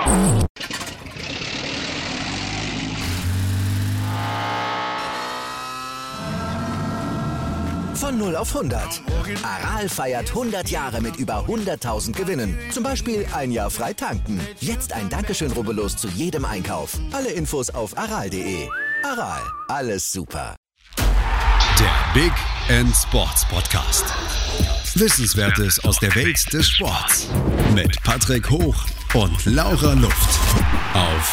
Von 0 auf 100. Aral feiert 100 Jahre mit über 100.000 Gewinnen. Zum Beispiel ein Jahr frei tanken. Jetzt ein Dankeschön, rubbellos zu jedem Einkauf. Alle Infos auf aral.de. Aral, alles super. Der Big End Sports Podcast. Wissenswertes aus der Welt des Sports. Mit Patrick Hoch und Laura Luft. Auf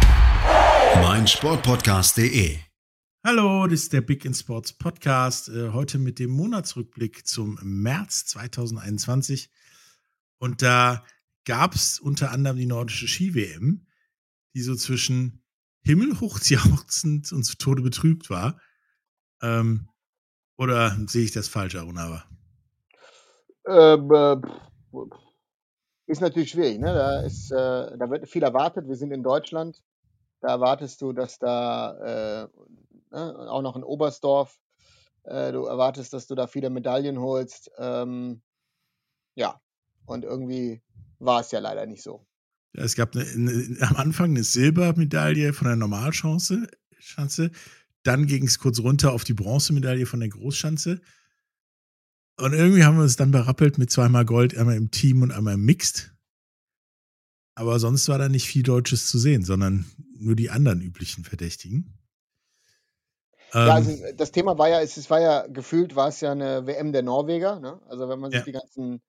meinsportpodcast.de. Hallo, das ist der Big in Sports Podcast. Heute mit dem Monatsrückblick zum März 2021. Und da gab es unter anderem die nordische Ski-WM, die so zwischen himmelhochjauchzend und zu Tode betrübt war. Oder sehe ich das falsch, Arunava? Ist natürlich schwierig, ne? Da wird viel erwartet. Wir sind in Deutschland. Da erwartest du, dass da auch noch in Oberstdorf, du erwartest, dass du da viele Medaillen holst. Ja, und irgendwie war es ja leider nicht so. Ja, es gab am Anfang eine Silbermedaille von der Normalschanze. Dann ging es kurz runter auf die Bronzemedaille von der Großschanze. Und irgendwie haben wir uns dann berappelt mit zweimal Gold, einmal im Team und einmal im Mixed. Aber sonst war da nicht viel Deutsches zu sehen, sondern nur die anderen üblichen Verdächtigen. Ja, also das Thema war ja, gefühlt war es ja eine WM der Norweger, ne? Also wenn man sich die ganzen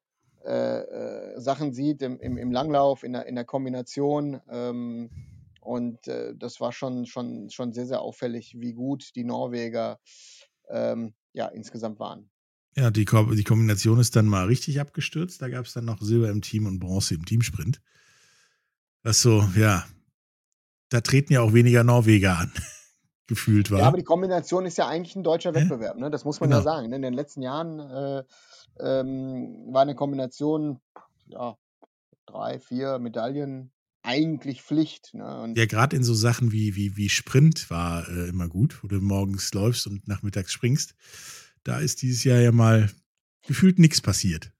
Sachen sieht im Langlauf, in der Kombination, und das war schon sehr, sehr auffällig, wie gut die Norweger insgesamt waren. Ja, die Kombination ist dann mal richtig abgestürzt. Da gab es dann noch Silber im Team und Bronze im Teamsprint. Was so, ja, da treten ja auch weniger Norweger an, gefühlt war. Ja, aber die Kombination ist ja eigentlich ein deutscher Wettbewerb, ne? Das muss man ja sagen. In den letzten Jahren war eine Kombination, 3, 4 Medaillen eigentlich Pflicht. Ne? Und ja, gerade in so Sachen wie Sprint war immer gut, wo du morgens läufst und nachmittags springst. Da ist dieses Jahr ja mal gefühlt nichts passiert.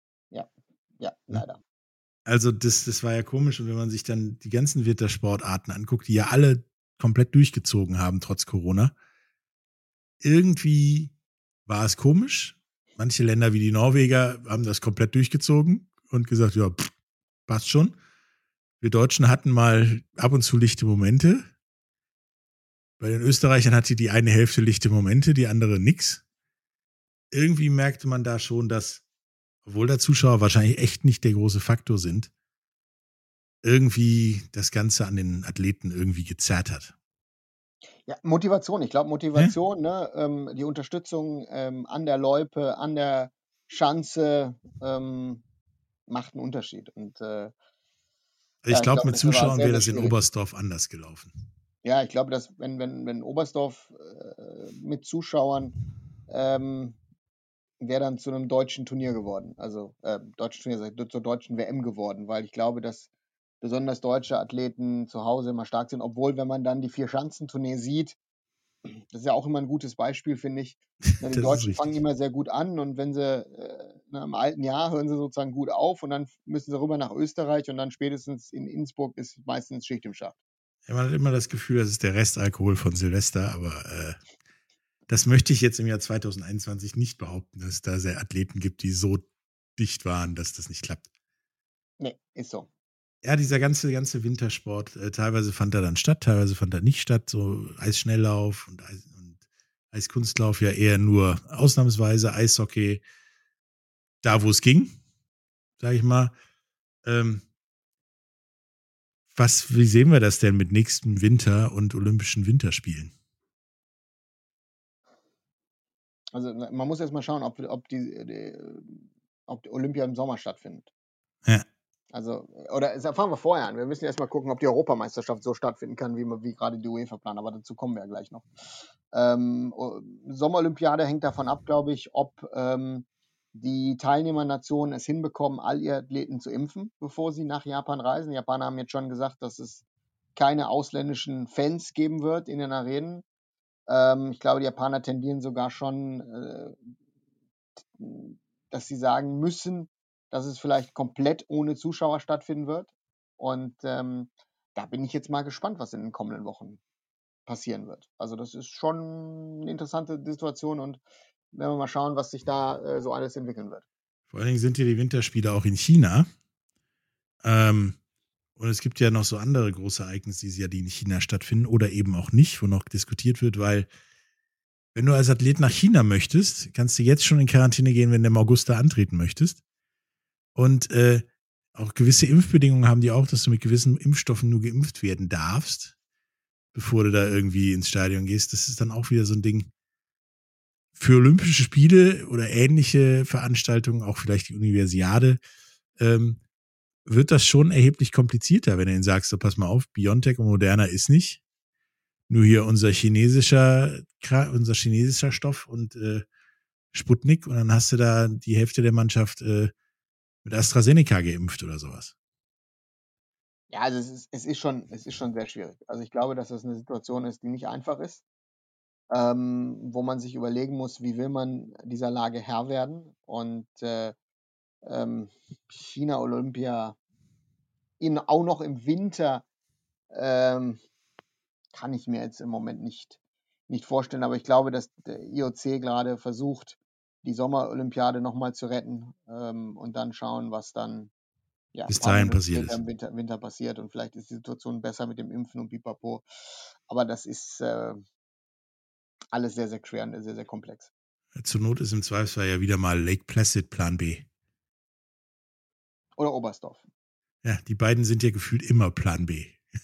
Ja, leider. Also das war ja komisch. Und wenn man sich dann die ganzen Wintersportarten anguckt, die ja alle komplett durchgezogen haben, trotz Corona, irgendwie war es komisch. Manche Länder wie die Norweger haben das komplett durchgezogen und gesagt, ja, passt schon. Wir Deutschen hatten mal ab und zu lichte Momente. Bei den Österreichern hatte die eine Hälfte lichte Momente, die andere nix. Irgendwie merkte man da schon, dass, obwohl da Zuschauer wahrscheinlich echt nicht der große Faktor sind, irgendwie das Ganze an den Athleten irgendwie gezerrt hat. Ja, Motivation. Ich glaube, Motivation, ne? Die Unterstützung an der Loipe, an der Schanze macht einen Unterschied. Und ich glaube, mit Zuschauern wäre das in Oberstdorf anders gelaufen. Ja, ich glaube, dass wenn Oberstdorf mit Zuschauern wäre dann zu einem deutschen Turnier geworden. Also zur deutschen WM geworden, weil ich glaube, dass besonders deutsche Athleten zu Hause immer stark sind, obwohl, wenn man dann die Vier-Schanzentournee sieht, das ist ja auch immer ein gutes Beispiel, finde ich. Die Deutschen fangen immer sehr gut an und wenn sie im alten Jahr hören sie sozusagen gut auf und dann müssen sie rüber nach Österreich und dann spätestens in Innsbruck ist meistens Schicht im Schacht. Ja, man hat immer das Gefühl, das ist der Restalkohol von Silvester, aber das möchte ich jetzt im Jahr 2021 nicht behaupten, dass es da sehr Athleten gibt, die so dicht waren, dass das nicht klappt. Nee, ist so. Ja, dieser ganze Wintersport, teilweise fand er dann statt, teilweise fand er nicht statt, so Eisschnelllauf und Eiskunstlauf ja eher nur ausnahmsweise, Eishockey, da wo es ging, sag ich mal. Wie sehen wir das denn mit nächstem Winter und Olympischen Winterspielen? Also man muss erst mal schauen, ob die Olympia im Sommer stattfindet. Ja. Also, oder fangen wir vorher an. Wir müssen erst mal gucken, ob die Europameisterschaft so stattfinden kann, wie gerade die UEFA plant. Aber dazu kommen wir ja gleich noch. Sommerolympiade hängt davon ab, glaube ich, ob die Teilnehmernationen es hinbekommen, all ihre Athleten zu impfen, bevor sie nach Japan reisen. Die Japaner haben jetzt schon gesagt, dass es keine ausländischen Fans geben wird in den Arenen. Ich glaube, die Japaner tendieren sogar schon, dass sie sagen müssen, dass es vielleicht komplett ohne Zuschauer stattfinden wird. Und da bin ich jetzt mal gespannt, was in den kommenden Wochen passieren wird. Also das ist schon eine interessante Situation und werden wir mal schauen, was sich da so alles entwickeln wird. Vor allen Dingen sind ja die Winterspiele auch in China. Und es gibt ja noch so andere große Ereignisse, die in China stattfinden oder eben auch nicht, wo noch diskutiert wird, weil wenn du als Athlet nach China möchtest, kannst du jetzt schon in Quarantäne gehen, wenn du im August da antreten möchtest. Und auch gewisse Impfbedingungen haben die auch, dass du mit gewissen Impfstoffen nur geimpft werden darfst, bevor du da irgendwie ins Stadion gehst. Das ist dann auch wieder so ein Ding für Olympische Spiele oder ähnliche Veranstaltungen, auch vielleicht die Universiade, wird das schon erheblich komplizierter, wenn du ihnen sagst, so pass mal auf, BioNTech und Moderna ist nicht. Nur hier unser chinesischer Stoff und Sputnik und dann hast du da die Hälfte der Mannschaft mit AstraZeneca geimpft oder sowas. Ja, also es ist schon sehr schwierig. Also ich glaube, dass das eine Situation ist, die nicht einfach ist, wo man sich überlegen muss, wie will man dieser Lage Herr werden. Und China Olympia auch noch im Winter kann ich mir jetzt im Moment nicht vorstellen. Aber ich glaube, dass der IOC gerade versucht, die Sommerolympiade nochmal zu retten und dann schauen, was dann Bis ein paar dahin Monate passiert später ist. im Winter passiert. Und vielleicht ist die Situation besser mit dem Impfen und Pipapo. Aber das ist alles sehr, sehr schwer und sehr, sehr komplex. Zur Not ist im Zweifelsfall ja wieder mal Lake Placid Plan B. Oder Oberstdorf. Ja, die beiden sind ja gefühlt immer Plan B.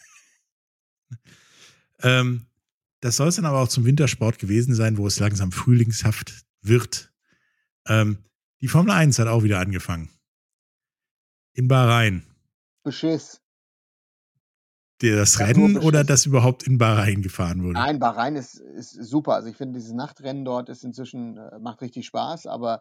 Das soll es dann aber auch zum Wintersport gewesen sein, wo es langsam frühlingshaft wird. Die Formel 1 hat auch wieder angefangen. In Bahrain. Beschiss. Das Ja, Rennen nur oder Beschiss. das überhaupt in Bahrain gefahren wurde? Nein, Bahrain ist super. Also ich finde, dieses Nachtrennen dort ist inzwischen, macht richtig Spaß, aber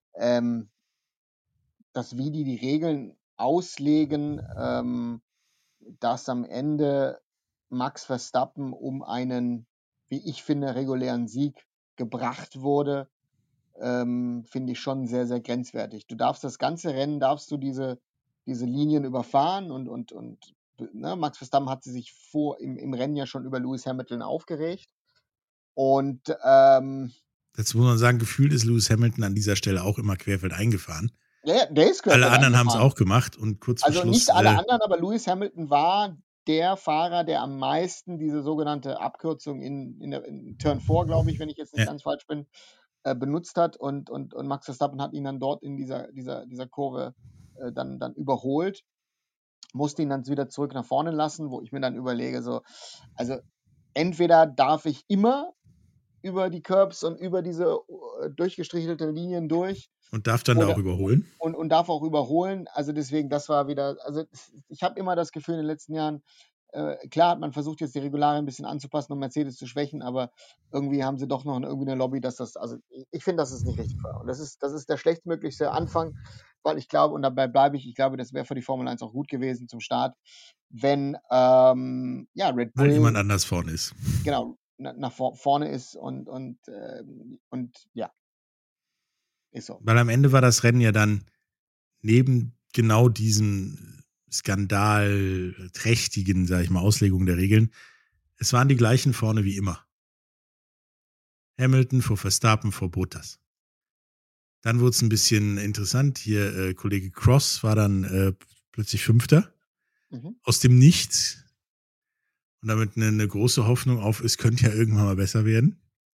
das, wie die Regeln auslegen, dass am Ende Max Verstappen um einen, wie ich finde, regulären Sieg gebracht wurde, finde ich schon sehr, sehr grenzwertig. Du darfst das ganze Rennen, diese Linien überfahren und ne, Max Verstappen hatte sich im Rennen ja schon über Lewis Hamilton aufgeregt. Und Dazu muss man sagen, gefühlt ist Lewis Hamilton an dieser Stelle auch immer querfeldein gefahren. der ist Alle querfeldein anderen haben es gefahren. auch gemacht und kurz vor Also Schluss. nicht alle anderen, aber Lewis Hamilton war der Fahrer, der am meisten diese sogenannte Abkürzung in Turn 4, glaube ich, wenn ich jetzt nicht Ja. ganz falsch bin, benutzt hat und Max Verstappen hat ihn dann dort in dieser Kurve dann überholt, musste ihn dann wieder zurück nach vorne lassen, wo ich mir dann überlege, so, also entweder darf ich immer über die Curbs und über diese durchgestrichelten Linien durch Und darf dann da auch überholen? und darf auch überholen. Also deswegen, das war wieder, also ich habe immer das Gefühl in den letzten Jahren, klar hat man versucht, jetzt die Regularien ein bisschen anzupassen, um Mercedes zu schwächen, aber irgendwie haben sie doch noch irgendwie eine Lobby, dass das, also ich finde, das ist nicht richtig fair. Und das ist der schlechtmöglichste Anfang, weil ich glaube, und dabei bleibe ich glaube, das wäre für die Formel 1 auch gut gewesen zum Start, wenn Red Bull Weil jemand anders vorne ist. genau nach vorne ist und ja, ist so. Weil am Ende war das Rennen ja dann neben genau diesem skandalträchtigen, sag ich mal, Auslegung der Regeln, es waren die gleichen vorne wie immer. Hamilton vor Verstappen vor Bottas. Dann wurde es ein bisschen interessant. Hier Kollege Cross war dann plötzlich Fünfter. Aus dem Nichts. Und damit eine große Hoffnung auf, es könnte ja irgendwann mal besser werden.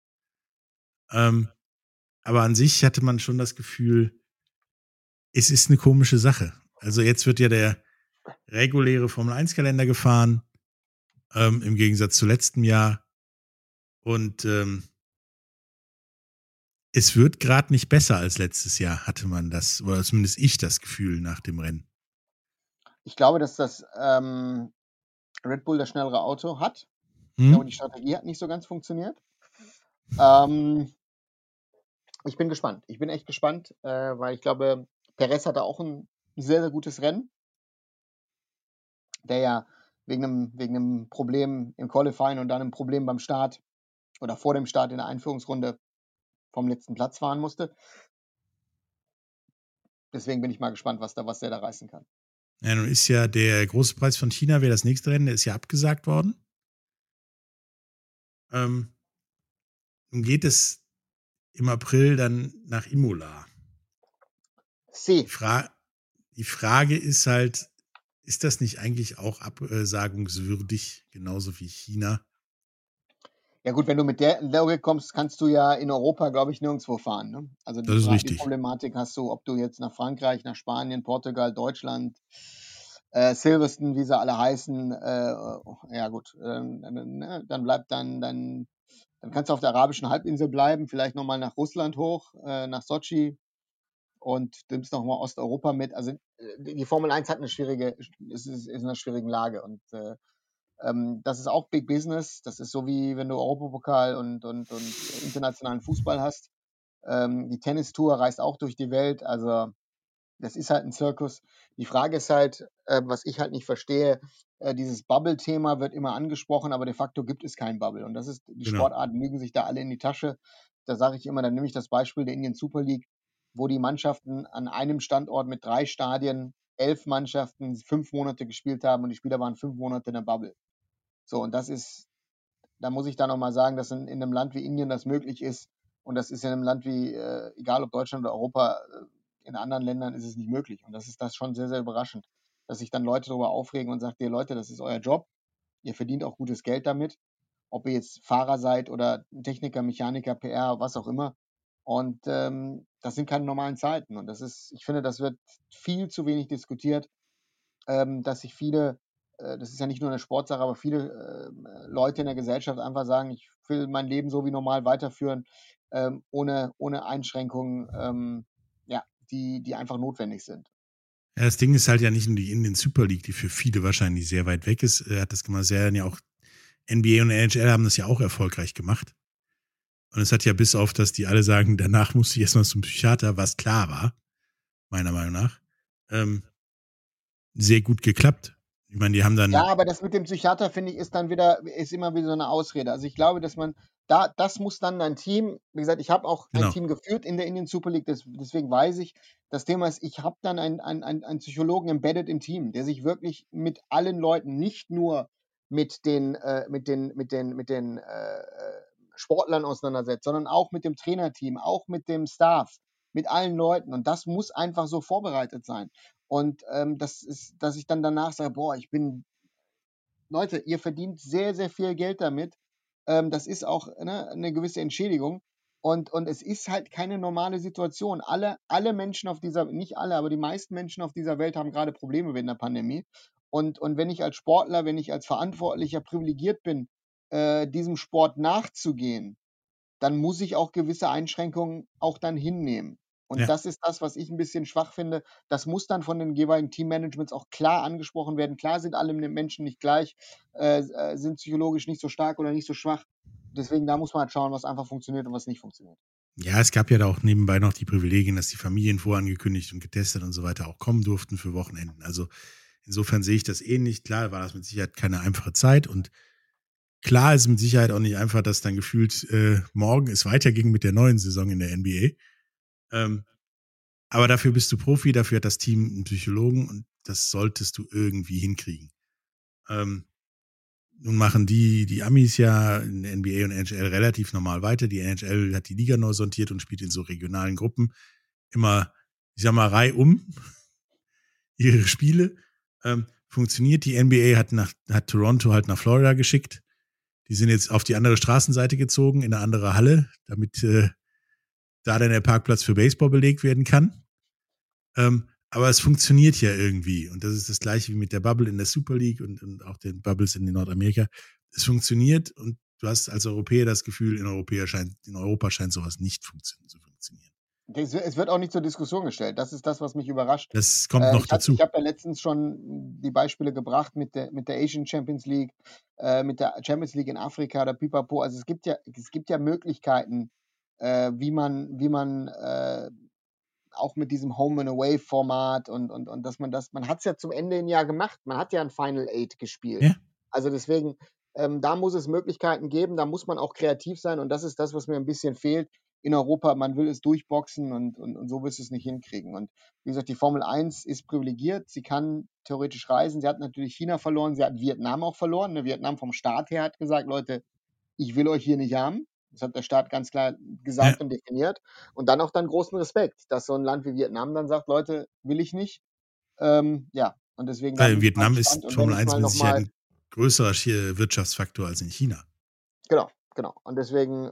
Aber an sich hatte man schon das Gefühl, es ist eine komische Sache. Also jetzt wird ja der reguläre Formel-1-Kalender gefahren, im Gegensatz zu letztem Jahr. Und es wird gerade nicht besser als letztes Jahr, hatte man das, oder zumindest ich das Gefühl nach dem Rennen. Ich glaube, dass das Red Bull das schnellere Auto hat. Ich glaube, die Strategie hat nicht so ganz funktioniert. Ich bin gespannt. Ich bin echt gespannt, weil ich glaube, Perez hatte auch ein sehr, sehr gutes Rennen, der ja wegen einem Problem im Qualifying und dann einem Problem beim Start oder vor dem Start in der Einführungsrunde vom letzten Platz fahren musste. Deswegen bin ich mal gespannt, was der da reißen kann. Ja, nun ist ja der große Preis von China, wäre das nächste Rennen, der ist ja abgesagt worden. Nun geht es im April dann nach Imola. Die, die Frage ist halt, ist das nicht eigentlich auch absagungswürdig, genauso wie China? Ja gut, wenn du mit der Logik kommst, kannst du ja in Europa, glaube ich, nirgendwo fahren. Ne? Also Das ist die richtig. Problematik hast du, ob du jetzt nach Frankreich, nach Spanien, Portugal, Deutschland, Silverstone, wie sie alle heißen, ja gut, dann bleibt dann kannst du auf der arabischen Halbinsel bleiben, vielleicht nochmal nach Russland hoch, nach Sochi und nimmst nochmal Osteuropa mit. Also die Formel 1 hat ist in einer schwierigen Lage und das ist auch Big Business. Das ist so wie wenn du Europapokal und internationalen Fußball hast. Die Tennistour reist auch durch die Welt. Also das ist halt ein Zirkus. Die Frage ist halt, was ich halt nicht verstehe, dieses Bubble-Thema wird immer angesprochen, aber de facto gibt es kein Bubble. Und das ist, die Genau. Sportarten lügen sich da alle in die Tasche. Da sage ich immer, dann nehme ich das Beispiel der Indian Super League, wo die Mannschaften an einem Standort mit 3 Stadien, 11 Mannschaften 5 Monate gespielt haben und die Spieler waren 5 Monate in der Bubble. So, und das ist, da muss ich dann nochmal sagen, dass in einem Land wie Indien das möglich ist. Und das ist in einem Land wie, egal ob Deutschland oder Europa, in anderen Ländern ist es nicht möglich. Und das ist das schon sehr, sehr überraschend, dass sich dann Leute darüber aufregen und sagen, ihr Leute, das ist euer Job. Ihr verdient auch gutes Geld damit. Ob ihr jetzt Fahrer seid oder Techniker, Mechaniker, PR, was auch immer. Und das sind keine normalen Zeiten. Und das ist, ich finde, das wird viel zu wenig diskutiert, dass sich viele, das ist ja nicht nur eine Sportsache, aber viele Leute in der Gesellschaft einfach sagen, ich will mein Leben so wie normal weiterführen, ohne Einschränkungen, ja, die einfach notwendig sind. Ja, das Ding ist halt ja nicht nur die Indian Super League, die für viele wahrscheinlich sehr weit weg ist. Hat das gemacht, ja auch NBA und NHL haben das ja auch erfolgreich gemacht. Und es hat ja bis auf, dass die alle sagen, danach musste ich erstmal zum Psychiater, was klar war, meiner Meinung nach, sehr gut geklappt. Ich meine, die haben dann. Ja, aber das mit dem Psychiater, finde ich, ist immer wieder so eine Ausrede. Also ich glaube, dass man, das muss dann ein Team, wie gesagt, ich habe auch Genau. ein Team geführt in der Indian Super League, deswegen weiß ich, das Thema ist, ich habe dann einen Psychologen embedded im Team, der sich wirklich mit allen Leuten, nicht nur mit den Sportlern auseinandersetzt, sondern auch mit dem Trainerteam, auch mit dem Staff, mit allen Leuten. Und das muss einfach so vorbereitet sein. Und das ist, dass ich dann danach sage, boah, Leute, ihr verdient sehr, sehr viel Geld damit. Das ist auch, ne, eine gewisse Entschädigung. Und es ist halt keine normale Situation. Alle Menschen auf dieser, nicht alle, aber die meisten Menschen auf dieser Welt haben gerade Probleme wegen der Pandemie. Und wenn ich als Sportler, wenn ich als Verantwortlicher privilegiert bin, diesem Sport nachzugehen, dann muss ich auch gewisse Einschränkungen auch dann hinnehmen. Und Ja. das ist das, was ich ein bisschen schwach finde. Das muss dann von den jeweiligen Teammanagements auch klar angesprochen werden. Klar sind alle Menschen nicht gleich, sind psychologisch nicht so stark oder nicht so schwach. Deswegen, da muss man halt schauen, was einfach funktioniert und was nicht funktioniert. Ja, es gab ja da auch nebenbei noch die Privilegien, dass die Familien vorangekündigt und getestet und so weiter auch kommen durften für Wochenenden. Also insofern sehe ich das ähnlich. Klar war das mit Sicherheit keine einfache Zeit und klar ist mit Sicherheit auch nicht einfach, dass dann gefühlt morgen es weiterging mit der neuen Saison in der NBA. Aber dafür bist du Profi, dafür hat das Team einen Psychologen und das solltest du irgendwie hinkriegen. Nun machen die Amis ja in der NBA und NHL relativ normal weiter. Die NHL hat die Liga neu sortiert und spielt in so regionalen Gruppen immer, ich sag mal, reihum ihre Spiele. Funktioniert. Die NBA hat Toronto halt nach Florida geschickt. Die sind jetzt auf die andere Straßenseite gezogen, in eine andere Halle, damit da dann der Parkplatz für Baseball belegt werden kann. Aber es funktioniert ja irgendwie. Und das ist das Gleiche wie mit der Bubble in der Super League und auch den Bubbles in Nordamerika. Es funktioniert und du hast als Europäer das Gefühl, in Europa scheint sowas nicht zu funktionieren. Es wird auch nicht zur Diskussion gestellt. Das ist das, was mich überrascht. Das kommt noch dazu. Ich habe ja letztens schon die Beispiele gebracht mit der Asian Champions League, mit der Champions League in Afrika, der Pipapo. Also es gibt ja Möglichkeiten, wie man auch mit diesem Home and Away Format und dass man hat es ja zum Ende im Jahr gemacht. Man hat ja ein Final 8 gespielt. Ja. Also deswegen, da muss es Möglichkeiten geben, da muss man auch kreativ sein und das ist das, was mir ein bisschen fehlt. in Europa, man will es durchboxen und so wirst du es nicht hinkriegen. Und wie gesagt, die Formel 1 ist privilegiert, sie kann theoretisch reisen, sie hat natürlich China verloren, sie hat Vietnam auch verloren. Ne? Vietnam vom Staat her hat gesagt, Leute, ich will euch hier nicht haben. Das hat der Staat ganz klar gesagt und definiert. Und dann auch dann großen Respekt, dass so ein Land wie Vietnam dann sagt, Leute, will ich nicht. Ja, und deswegen Weil in Vietnam ist Formel 1 mit Sicherheit ein größerer Wirtschaftsfaktor als in China. Genau. Und deswegen,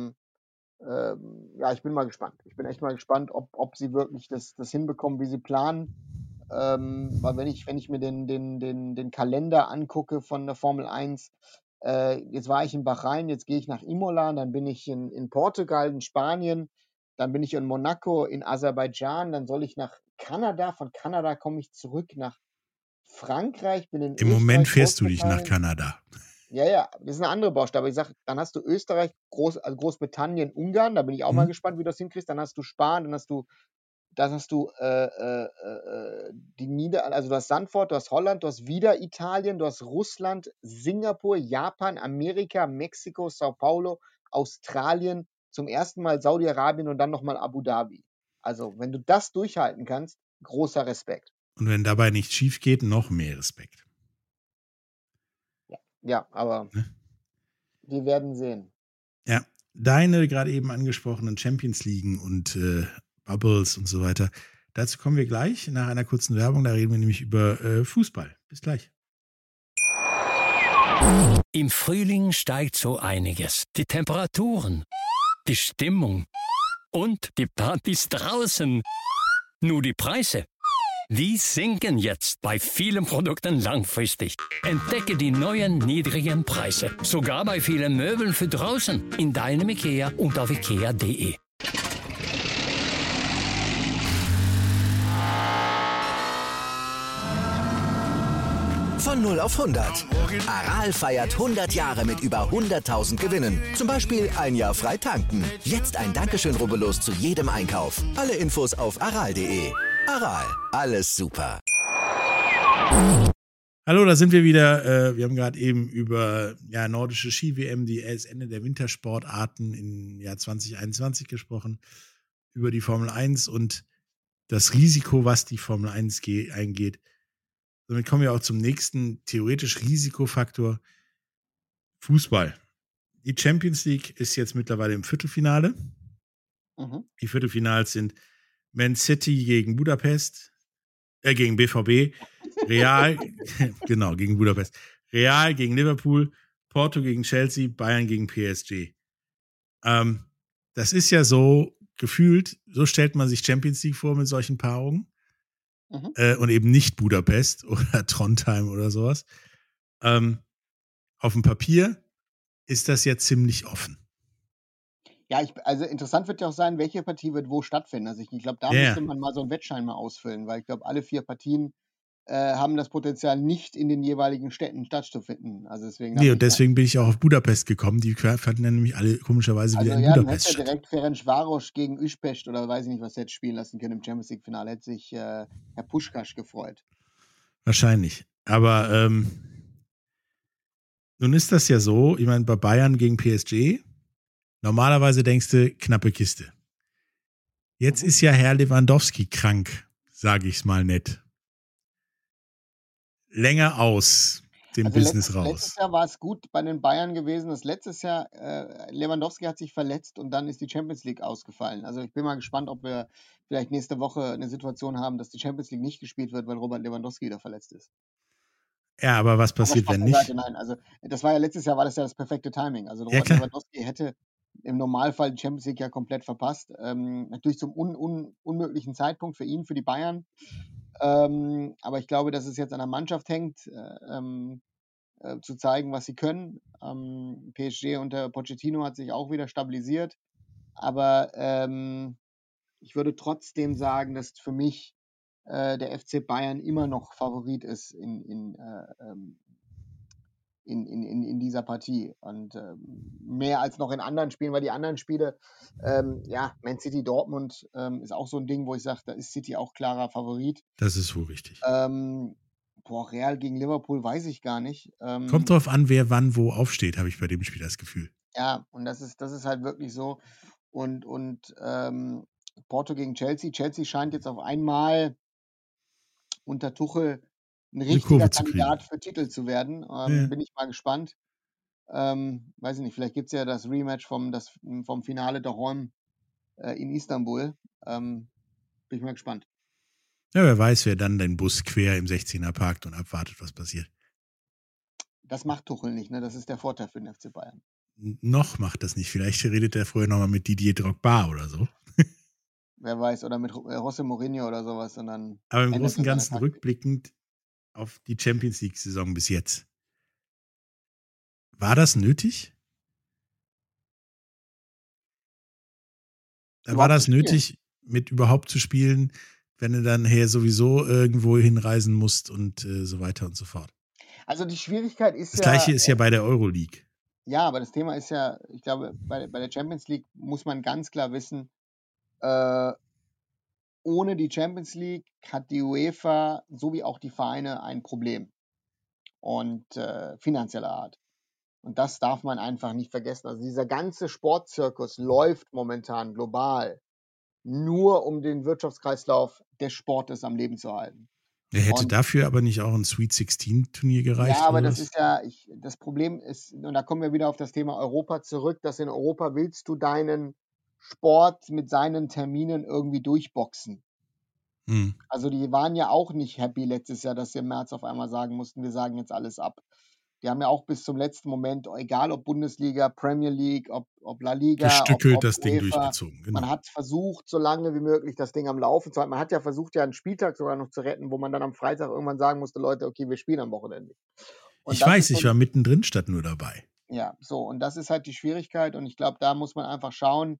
ja, ich bin mal gespannt. Ich bin echt mal gespannt, ob sie wirklich das hinbekommen, wie sie planen. Weil wenn ich mir den Kalender angucke von der Formel 1, jetzt war ich in Bahrain, jetzt gehe ich nach Imola, dann bin ich in Portugal, in Spanien, dann bin ich in Monaco, in Aserbaidschan, dann soll ich nach Kanada, von Kanada komme ich zurück nach Frankreich, bin in Im Österreich, Moment fährst du dich nach Kanada. Ja, das ist eine andere Baustelle. Aber ich sage, dann hast du Österreich, Großbritannien, Ungarn, da bin ich auch mal gespannt, wie du das hinkriegst. Dann hast du Spanien, dann hast du die Niederlande, also du hast Sandford, du hast Holland, du hast wieder Italien, du hast Russland, Singapur, Japan, Amerika, Mexiko, Sao Paulo, Australien, zum ersten Mal Saudi-Arabien und dann nochmal Abu Dhabi. Also, wenn du das durchhalten kannst, großer Respekt. Und wenn dabei nichts schief geht, noch mehr Respekt. Ja, aber wir werden sehen. Ja, deine gerade eben angesprochenen Champions League und Bubbles und so weiter. Dazu kommen wir gleich nach einer kurzen Werbung. Da reden wir nämlich über Fußball. Bis gleich. Im Frühling steigt so einiges. Die Temperaturen, die Stimmung und die Partys draußen. Nur die Preise, die sinken jetzt bei vielen Produkten langfristig. Entdecke die neuen niedrigen Preise. Sogar bei vielen Möbeln für draußen. In deinem IKEA und auf IKEA.de. Von 0 auf 100. Aral feiert 100 Jahre mit über 100.000 Gewinnen. Zum Beispiel ein Jahr frei tanken. Jetzt ein Dankeschön, rubbellos zu jedem Einkauf. Alle Infos auf aral.de. Aral, alles super. Hallo, da sind wir wieder. Wir haben gerade eben über nordische Ski-WM, das Ende der Wintersportarten im Jahr 2021 gesprochen. Über die Formel 1 und das Risiko, was die Formel 1 eingeht. Damit kommen wir auch zum nächsten theoretisch Risikofaktor: Fußball. Die Champions League ist jetzt mittlerweile im Viertelfinale. Die Viertelfinals sind Man City gegen Budapest, gegen BVB, Real, genau, gegen Budapest, Real gegen Liverpool, Porto gegen Chelsea, Bayern gegen PSG. Das ist ja so gefühlt, so stellt man sich Champions League vor mit solchen Paarungen. Und eben nicht Budapest oder Trondheim oder sowas. Auf dem Papier ist das ja ziemlich offen. Ja, also interessant wird ja auch sein, welche Partie wird wo stattfinden. Also ich glaube, da müsste man mal so einen Wettschein mal ausfüllen, weil ich glaube, alle 4 Partien haben das Potenzial, nicht in den jeweiligen Städten stattzufinden. Also deswegen bin ich auch auf Budapest gekommen. Die fanden dann nämlich alle komischerweise wieder in Budapest statt. Also ja, direkt Ferencváros gegen Újpest oder weiß ich nicht, was sie hätte spielen lassen können im Champions League-Finale. Hätte sich Herr Puschkasch gefreut. Wahrscheinlich. Aber nun ist das ja so, ich meine, bei Bayern gegen PSG, normalerweise denkst du, knappe Kiste. Jetzt ist ja Herr Lewandowski krank, sage ich es mal nett. Länger aus dem Business raus. Letztes Jahr war es gut bei den Bayern gewesen. Das letztes Jahr, Lewandowski hat sich verletzt und dann ist die Champions League ausgefallen. Also ich bin mal gespannt, ob wir vielleicht nächste Woche eine Situation haben, dass die Champions League nicht gespielt wird, weil Robert Lewandowski wieder verletzt ist. Ja, aber was passiert, wenn nicht? Nein, also das war ja letztes Jahr, war das ja das perfekte Timing. Also Robert Lewandowski hätte im Normalfall die Champions League ja komplett verpasst. Natürlich zum unmöglichen Zeitpunkt für ihn, für die Bayern. Aber ich glaube, dass es jetzt an der Mannschaft hängt, zu zeigen, was sie können. PSG unter Pochettino hat sich auch wieder stabilisiert. Aber ich würde trotzdem sagen, dass für mich der FC Bayern immer noch Favorit ist in dieser Partie. Und mehr als noch in anderen Spielen, weil die anderen Spiele, Man City Dortmund ist auch so ein Ding, wo ich sage, da ist City auch klarer Favorit. Das ist wohl richtig. Real gegen Liverpool weiß ich gar nicht. Kommt drauf an, wer wann wo aufsteht, habe ich bei dem Spiel das Gefühl. Ja, und das ist halt wirklich so. und Porto gegen Chelsea. Chelsea scheint jetzt auf einmal unter Tuchel ein Eine richtiger Kurve zu kriegen. Kandidat für Titel zu werden. Ja. Bin ich mal gespannt. Weiß ich nicht, vielleicht gibt es ja das Rematch vom Finale der Rom in Istanbul. Bin ich mal gespannt. Ja, wer weiß, wer dann den Bus quer im 16er parkt und abwartet, was passiert. Das macht Tuchel nicht, ne? Das ist der Vorteil für den FC Bayern. Noch macht das nicht. Vielleicht redet er vorher nochmal mit Didier Drogba oder so. Wer weiß, oder mit José Mourinho oder sowas. Und dann Aber im ändert Großen und er seine Ganzen Taktik. rückblickend auf die Champions League-Saison bis jetzt. War das nötig? War Überhaupt das zu spielen. nötig, mit überhaupt zu spielen, wenn du dann sowieso irgendwo hinreisen musst und so weiter und so fort? Also die Schwierigkeit ist Das ja, Gleiche ist ja bei der Euroleague. ja, aber das Thema ist ja, ich glaube, bei der Champions League muss man ganz klar wissen, ohne die Champions League hat die UEFA sowie auch die Vereine ein Problem und finanzieller Art. Und das darf man einfach nicht vergessen. Also dieser ganze Sportzirkus läuft momentan global nur um den Wirtschaftskreislauf des Sportes am Leben zu halten. Er hätte Und dafür aber nicht auch ein Sweet 16 Turnier gereicht. ja, aber oder das was? ist ja, das Problem ist, und da kommen wir wieder auf das Thema Europa zurück, dass in Europa willst du deinen Sport mit seinen Terminen irgendwie durchboxen. Hm. Also die waren ja auch nicht happy letztes Jahr, dass sie im März auf einmal sagen mussten, wir sagen jetzt alles ab. Die haben ja auch bis zum letzten Moment, egal ob Bundesliga, Premier League, ob La Liga, Gestückelt ob das Ding UEFA, durchgezogen. Genau. man hat versucht, so lange wie möglich das Ding am Laufen zu halten. Man hat ja versucht, ja einen Spieltag sogar noch zu retten, wo man dann am Freitag irgendwann sagen musste, Leute, okay, wir spielen am Wochenende. Und Ich das weiß, ist so, ich war mittendrin statt nur dabei. ja, so, und das ist halt die Schwierigkeit und ich glaube, da muss man einfach schauen,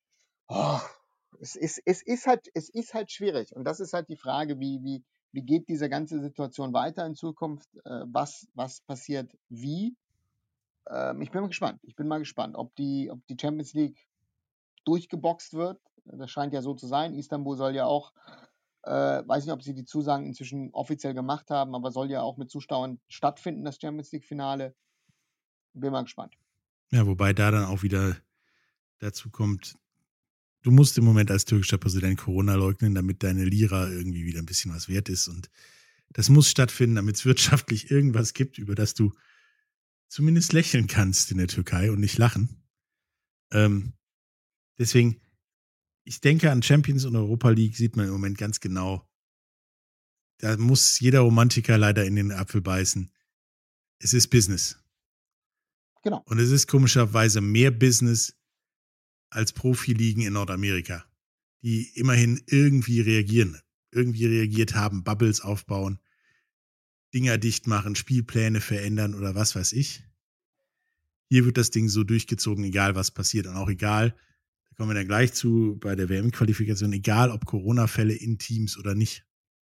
es ist halt schwierig und das ist halt die Frage, wie geht diese ganze Situation weiter in Zukunft, was passiert wie. Ich bin mal gespannt, ob die Champions League durchgeboxt wird. Das scheint ja so zu sein. Istanbul soll ja auch, weiß nicht, ob sie die Zusagen inzwischen offiziell gemacht haben, aber soll ja auch mit Zuschauern stattfinden, das Champions League-Finale. Bin mal gespannt. Ja, wobei da dann auch wieder dazu kommt, du musst im Moment als türkischer Präsident Corona leugnen, damit deine Lira irgendwie wieder ein bisschen was wert ist. Und das muss stattfinden, damit es wirtschaftlich irgendwas gibt, über das du zumindest lächeln kannst in der Türkei und nicht lachen. Deswegen, ich denke, an Champions und Europa League sieht man im Moment ganz genau, da muss jeder Romantiker leider in den Apfel beißen. Es ist Business. Genau. Und es ist komischerweise mehr Business als Profiligen in Nordamerika, die immerhin irgendwie reagiert haben, Bubbles aufbauen, Dinger dicht machen, Spielpläne verändern oder was weiß ich. Hier wird das Ding so durchgezogen, egal was passiert. Und auch egal, da kommen wir dann gleich zu, bei der WM-Qualifikation, egal ob Corona-Fälle in Teams oder nicht.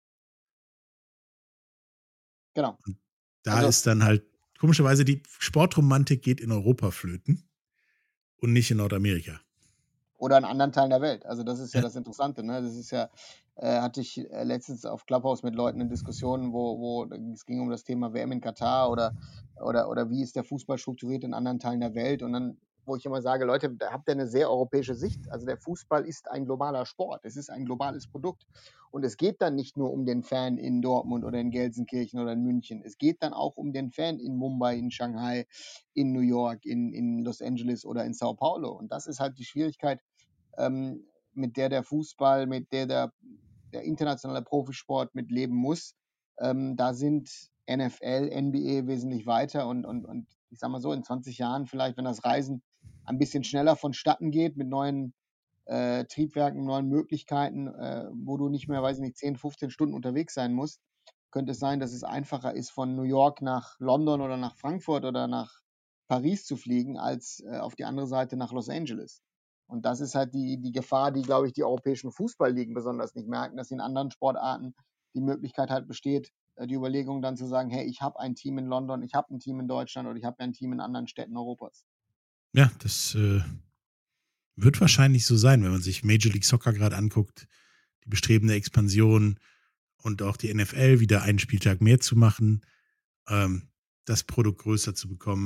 Genau. Und da Also- ist dann halt, komischerweise, die Sportromantik geht in Europa flöten und nicht in Nordamerika. Oder in anderen Teilen der Welt. Also das ist ja Ja. das Interessante. Ne? Das ist ja, hatte ich letztens auf Clubhouse mit Leuten in Diskussionen, wo es ging um das Thema WM in Katar oder wie ist der Fußball strukturiert in anderen Teilen der Welt. Und dann, wo ich immer sage, Leute, da habt ihr eine sehr europäische Sicht. Also der Fußball ist ein globaler Sport. Es ist ein globales Produkt. Und es geht dann nicht nur um den Fan in Dortmund oder in Gelsenkirchen oder in München. Es geht dann auch um den Fan in Mumbai, in Shanghai, in New York, in Los Angeles oder in Sao Paulo. Und das ist halt die Schwierigkeit, mit der Fußball, mit der internationale Profisport mit leben muss. Da sind NFL, NBA wesentlich weiter und ich sag mal so, in 20 Jahren vielleicht, wenn das Reisen ein bisschen schneller vonstatten geht mit neuen Triebwerken, neuen Möglichkeiten, wo du nicht mehr, weiß ich nicht, 10, 15 Stunden unterwegs sein musst, könnte es sein, dass es einfacher ist, von New York nach London oder nach Frankfurt oder nach Paris zu fliegen, als auf die andere Seite nach Los Angeles. Und das ist halt die Gefahr, die, glaube ich, die europäischen Fußballligen besonders nicht merken, dass in anderen Sportarten die Möglichkeit halt besteht, die Überlegung dann zu sagen, hey, ich habe ein Team in London, ich habe ein Team in Deutschland oder ich habe ein Team in anderen Städten Europas. Ja, das wird wahrscheinlich so sein, wenn man sich Major League Soccer gerade anguckt, die bestrebende Expansion und auch die NFL wieder einen Spieltag mehr zu machen, das Produkt größer zu bekommen,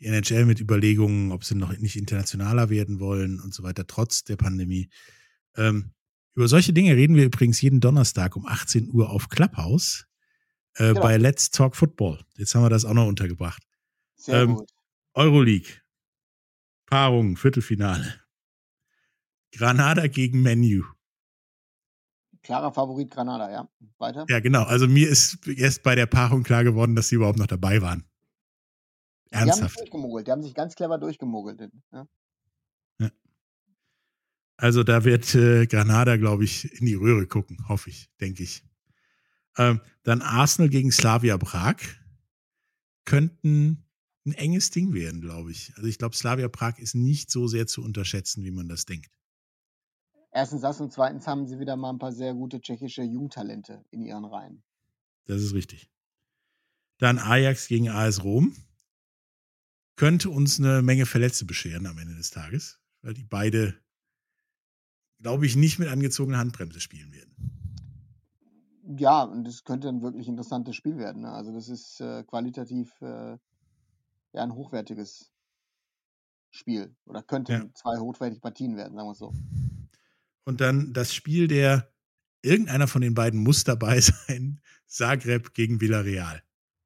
die NHL mit Überlegungen, ob sie noch nicht internationaler werden wollen und so weiter, trotz der Pandemie. Über solche Dinge reden wir übrigens jeden Donnerstag um 18 Uhr auf Clubhouse Genau. bei Let's Talk Football. Jetzt haben wir das auch noch untergebracht. Sehr gut. Euroleague. Paarung, Viertelfinale. Granada gegen Man U. Klarer Favorit Granada, ja. Weiter? Ja, genau. Also mir ist erst bei der Paarung klar geworden, dass sie überhaupt noch dabei waren. Die haben sich Ernsthaft. durchgemogelt. Die haben sich ganz clever durchgemogelt. Ja. Ja. Also da wird Granada, glaube ich, in die Röhre gucken, hoffe ich, denke ich. Dann Arsenal gegen Slavia Prag könnten ein enges Ding werden, glaube ich. Also ich glaube, Slavia Prag ist nicht so sehr zu unterschätzen, wie man das denkt. Erstens das und zweitens haben sie wieder mal ein paar sehr gute tschechische Jugendtalente in ihren Reihen. Das ist richtig. Dann Ajax gegen AS Rom. Könnte uns eine Menge Verletzte bescheren am Ende des Tages, weil die beide, glaube ich, nicht mit angezogener Handbremse spielen werden. Ja, und das könnte ein wirklich interessantes Spiel werden. Ne? Also das ist qualitativ ja ein hochwertiges Spiel. Oder könnten zwei hochwertige Partien werden, sagen wir es so. Und dann das Spiel irgendeiner von den beiden muss dabei sein, Zagreb gegen Villarreal.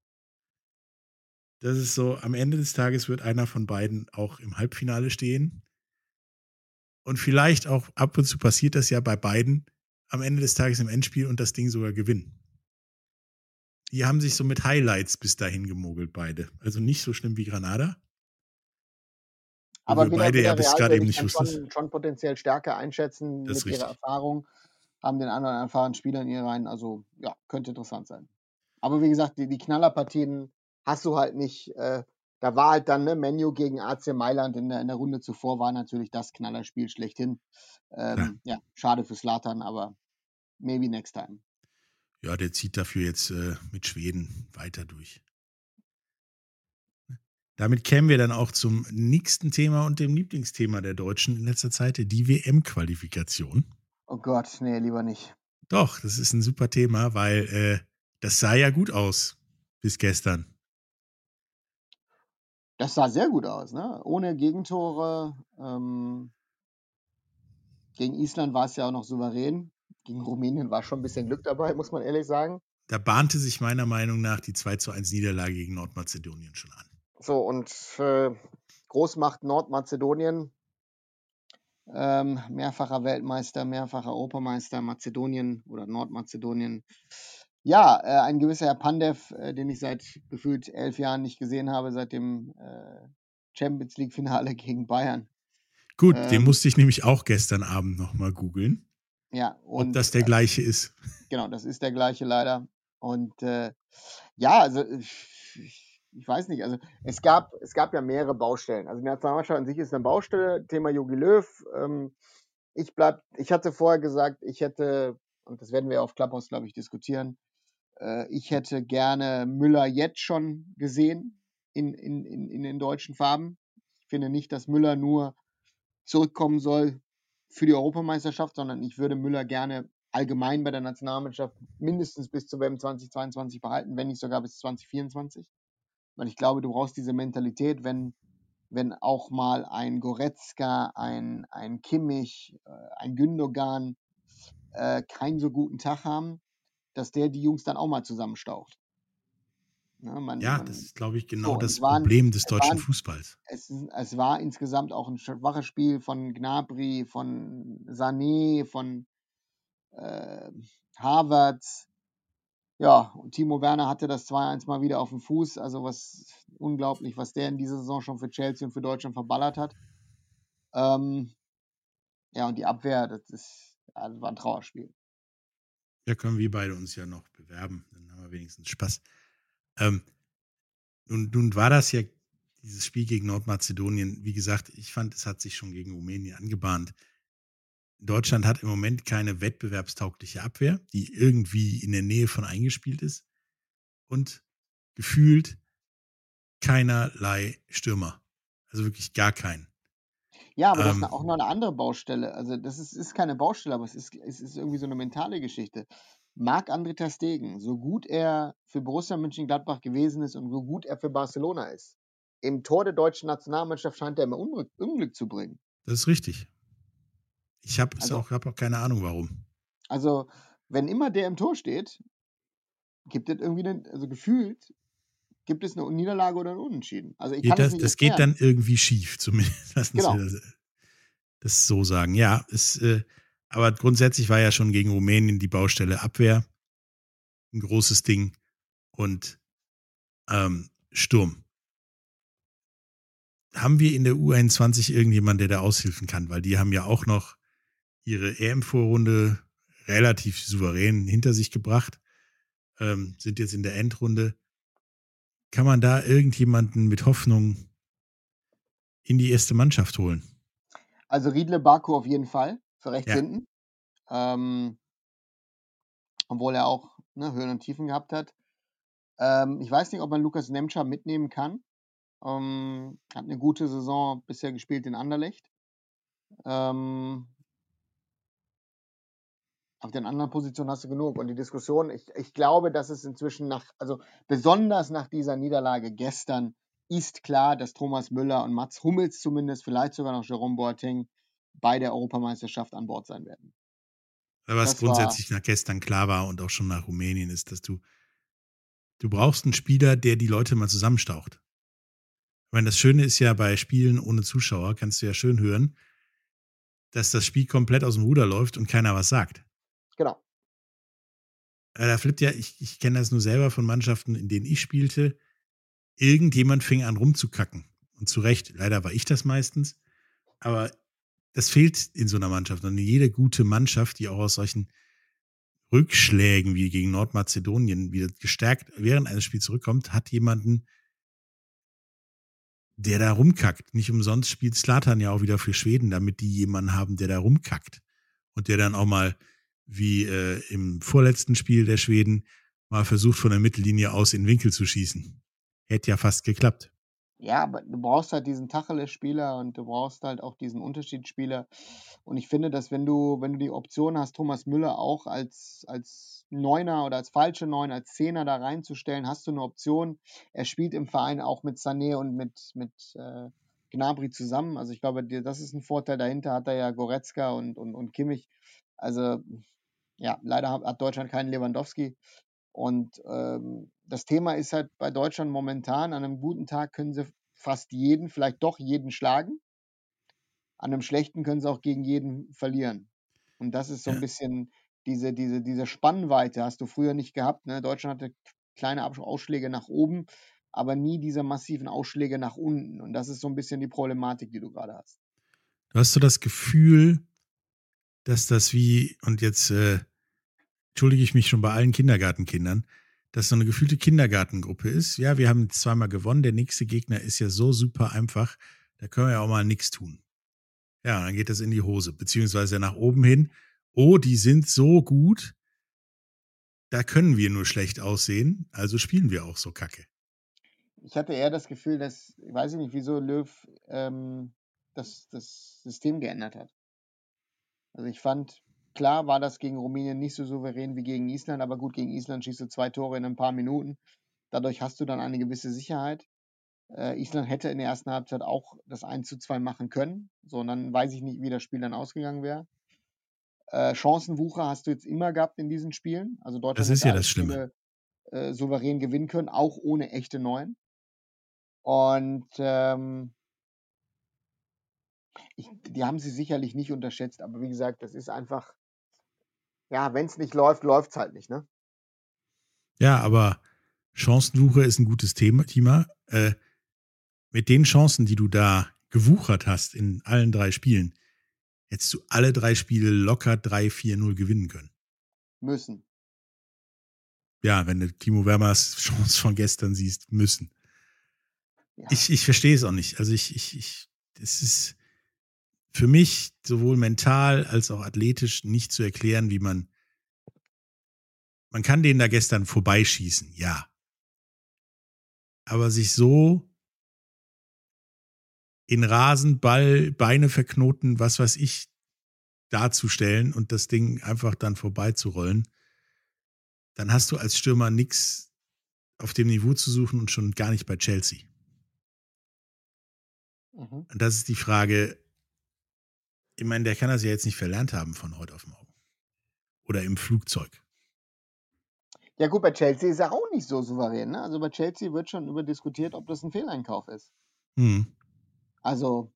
Das ist so, am Ende des Tages wird einer von beiden auch im Halbfinale stehen. Und vielleicht auch ab und zu passiert das ja bei beiden am Ende des Tages im Endspiel und das Ding sogar gewinnen. Die haben sich so mit Highlights bis dahin gemogelt, beide. Also nicht so schlimm wie Granada. Aber wir beide ja bis gerade eben nicht wussten. Schon potenziell stärker einschätzen mit ihrer Erfahrung, haben den anderen erfahrenen Spieler in ihren Reihen. Also ja, könnte interessant sein. Aber wie gesagt, die Knallerpartien hast du halt nicht. Da war halt dann Man U gegen AC Mailand in der Runde zuvor, war natürlich das Knallerspiel schlechthin. Ja, schade für Zlatan, aber maybe next time. Ja, der zieht dafür jetzt mit Schweden weiter durch. Damit kämen wir dann auch zum nächsten Thema und dem Lieblingsthema der Deutschen in letzter Zeit, die WM-Qualifikation. Oh Gott, nee, lieber nicht. Doch, das ist ein super Thema, weil das sah ja gut aus bis gestern. Das sah sehr gut aus, ne? Ohne Gegentore. Gegen Island war es ja auch noch souverän. Gegen Rumänien war schon ein bisschen Glück dabei, muss man ehrlich sagen. Da bahnte sich meiner Meinung nach die 2:1 Niederlage gegen Nordmazedonien schon an. So, und Großmacht Nordmazedonien, mehrfacher Weltmeister, mehrfacher Europameister, Mazedonien oder Nordmazedonien. Ja, ein gewisser Herr Pandev, den ich seit gefühlt 11 Jahren nicht gesehen habe, seit dem Champions League-Finale gegen Bayern. Gut, den musste ich nämlich auch gestern Abend nochmal googeln. Ja, und ob das der gleiche ist. Genau, das ist der gleiche leider. Und ja, also ich weiß nicht, also es gab ja mehrere Baustellen. Also die Nationalmannschaft an sich ist eine Baustelle, Thema Jogi Löw. Ich hatte vorher gesagt, und das werden wir auf Clubhouse, glaube ich, diskutieren, ich hätte gerne Müller jetzt schon gesehen in den deutschen Farben. Ich finde nicht, dass Müller nur zurückkommen soll für die Europameisterschaft, sondern ich würde Müller gerne allgemein bei der Nationalmannschaft mindestens bis zur WM 2022 behalten, wenn nicht sogar bis 2024. Weil ich glaube, du brauchst diese Mentalität, wenn auch mal ein Goretzka, ein Kimmich, ein Gündogan keinen so guten Tag haben, dass der die Jungs dann auch mal zusammenstaucht. Das ist, glaube ich, genau das Problem des deutschen Fußballs. Es war insgesamt auch ein schwaches Spiel von Gnabry, von Sané, von Havertz. Ja, und Timo Werner hatte das 2-1 mal wieder auf dem Fuß. Also unglaublich, was der in dieser Saison schon für Chelsea und für Deutschland verballert hat. Ja, und die Abwehr, das war ein Trauerspiel. Ja, können wir beide uns ja noch bewerben. Dann haben wir wenigstens Spaß. Nun war das ja dieses Spiel gegen Nordmazedonien. Wie gesagt, ich fand, es hat sich schon gegen Rumänien angebahnt. Deutschland hat im Moment keine wettbewerbstaugliche Abwehr, die irgendwie in der Nähe von eingespielt ist. Und gefühlt keinerlei Stürmer. Also wirklich gar keinen. Ja, aber das ist auch noch eine andere Baustelle. Also das ist keine Baustelle, aber es ist irgendwie so eine mentale Geschichte. Marc-André ter Stegen, so gut er für Borussia Mönchengladbach gewesen ist und so gut er für Barcelona ist, im Tor der deutschen Nationalmannschaft scheint er immer Unglück zu bringen. Das ist richtig. Ich habe Also, hab auch keine Ahnung, warum. also, wenn immer der im Tor steht, gibt es irgendwie also gefühlt, gibt es eine Niederlage oder ein Unentschieden. Also ich kann es nicht Das geht erklären. dann irgendwie schief, zumindest. Lassen Genau. wir das so sagen. Ja, aber grundsätzlich war ja schon gegen Rumänien die Baustelle Abwehr ein großes Ding und Sturm. Haben wir in der U21 irgendjemanden, der da aushilfen kann? Weil die haben ja auch noch ihre EM-Vorrunde relativ souverän hinter sich gebracht, sind jetzt in der Endrunde. Kann man da irgendjemanden mit Hoffnung in die erste Mannschaft holen? Also Riedle Baku auf jeden Fall, für rechts Ja. hinten. Obwohl er auch Höhen und Tiefen gehabt hat. Ich weiß nicht, ob man Lukas Nemtscher mitnehmen kann. Hat eine gute Saison bisher gespielt in Anderlecht. Auf den anderen Positionen hast du genug. Und die Diskussion, ich glaube, dass es inzwischen besonders nach dieser Niederlage gestern, ist klar, dass Thomas Müller und Mats Hummels zumindest, vielleicht sogar noch Jerome Boateng, bei der Europameisterschaft an Bord sein werden. Was grundsätzlich nach gestern klar war und auch schon nach Rumänien ist, dass du brauchst einen Spieler, der die Leute mal zusammenstaucht. Ich meine, das Schöne ist ja bei Spielen ohne Zuschauer, kannst du ja schön hören, dass das Spiel komplett aus dem Ruder läuft und keiner was sagt. Genau. Da flippt ja, ich kenne das nur selber von Mannschaften, in denen ich spielte, irgendjemand fing an rumzukacken. Und zu Recht, leider war ich das meistens, aber das fehlt in so einer Mannschaft. Und jede gute Mannschaft, die auch aus solchen Rückschlägen wie gegen Nordmazedonien wieder gestärkt während eines Spiels zurückkommt, hat jemanden, der da rumkackt. Nicht umsonst spielt Zlatan ja auch wieder für Schweden, damit die jemanden haben, der da rumkackt. Und der dann auch mal, wie im vorletzten Spiel der Schweden, mal versucht, von der Mittellinie aus in den Winkel zu schießen. Hätte ja fast geklappt. Ja, aber du brauchst halt diesen Tacheles-Spieler und du brauchst halt auch diesen Unterschiedsspieler. Und ich finde, dass wenn du die Option hast, Thomas Müller auch als Neuner oder als falsche Neun, als Zehner da reinzustellen, hast du eine Option. Er spielt im Verein auch mit Sané und mit Gnabry zusammen. Also ich glaube, das ist ein Vorteil. Dahinter hat er ja Goretzka und Kimmich. Also ja, leider hat Deutschland keinen Lewandowski. Und das Thema ist halt bei Deutschland momentan, an einem guten Tag können sie fast jeden, vielleicht doch jeden schlagen. An einem schlechten können sie auch gegen jeden verlieren. Und das ist so ein bisschen diese Spannweite, hast du früher nicht gehabt. Ne? Deutschland hatte kleine Ausschläge nach oben, aber nie diese massiven Ausschläge nach unten. Und das ist so ein bisschen die Problematik, die du gerade hast. Du hast so das Gefühl, dass das und jetzt entschuldige ich mich schon bei allen Kindergartenkindern, dass so eine gefühlte Kindergartengruppe ist. Ja, wir haben jetzt zweimal gewonnen, der nächste Gegner ist ja so super einfach, da können wir ja auch mal nichts tun. Ja, und dann geht das in die Hose, beziehungsweise nach oben hin. Oh, die sind so gut, da können wir nur schlecht aussehen, also spielen wir auch so kacke. Ich hatte eher das Gefühl, dass, ich weiß nicht, wieso Löw das System geändert hat. Also ich fand, klar war das gegen Rumänien nicht so souverän wie gegen Island, aber gut, gegen Island schießt du 2 Tore in ein paar Minuten. Dadurch hast du dann eine gewisse Sicherheit. Island hätte in der ersten Halbzeit auch das 1:2 machen können. So, und dann weiß ich nicht, wie das Spiel dann ausgegangen wäre. Chancenwucher hast du jetzt immer gehabt in diesen Spielen. Also Deutschland Das ist hätte ja alle das Schlimme. Spiele souverän gewinnen können, auch ohne echte Neuen. Und die haben sie sicherlich nicht unterschätzt, aber wie gesagt, das ist einfach, ja, wenn es nicht läuft, läuft es halt nicht, ne? Ja, aber Chancenwucher ist ein gutes Thema. Mit den Chancen, die du da gewuchert hast in allen 3 Spielen, hättest du alle 3 Spiele locker 3-4-0 gewinnen können. Müssen. Ja, wenn du Timo Werners Chance von gestern siehst, müssen. Ja. Ich verstehe es auch nicht. Also es ist für mich sowohl mental als auch athletisch nicht zu erklären, wie man kann denen da gestern vorbeischießen, ja. Aber sich so in Rasen, Ball, Beine verknoten, was weiß ich, darzustellen und das Ding einfach dann vorbeizurollen, dann hast du als Stürmer nichts auf dem Niveau zu suchen und schon gar nicht bei Chelsea. Mhm. Und das ist die Frage, ich meine, der kann das ja jetzt nicht verlernt haben von heute auf morgen. Oder im Flugzeug. Ja gut, bei Chelsea ist er auch nicht so souverän. Ne? Also bei Chelsea wird schon über diskutiert, ob das ein Fehleinkauf ist. Also,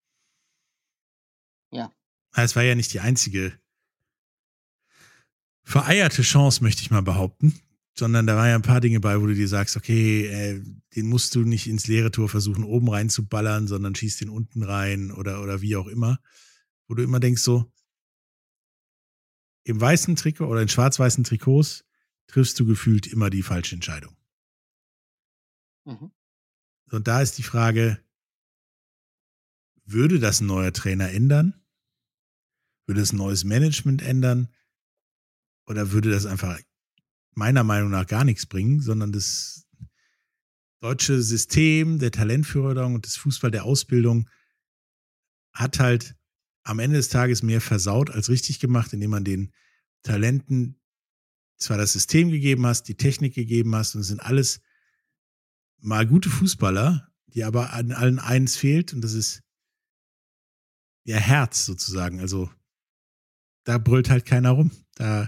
ja. Es war ja nicht die einzige vereierte Chance, möchte ich mal behaupten. Sondern da waren ja ein paar Dinge bei, wo du dir sagst, okay, den musst du nicht ins leere Tor versuchen, oben reinzuballern, sondern schießt den unten rein oder wie auch immer. Wo du immer denkst so, im weißen Trikot oder in schwarz-weißen Trikots triffst du gefühlt immer die falsche Entscheidung. Mhm. Und da ist die Frage, würde das ein neuer Trainer ändern? Würde es ein neues Management ändern? Oder würde das einfach meiner Meinung nach gar nichts bringen, sondern das deutsche System der Talentförderung und des Fußball der Ausbildung hat halt am Ende des Tages mehr versaut als richtig gemacht, indem man den Talenten zwar das System gegeben hast, die Technik gegeben hast und es sind alles mal gute Fußballer, die aber an allen eins fehlt und das ist ihr Herz sozusagen. Also da brüllt halt keiner rum. Da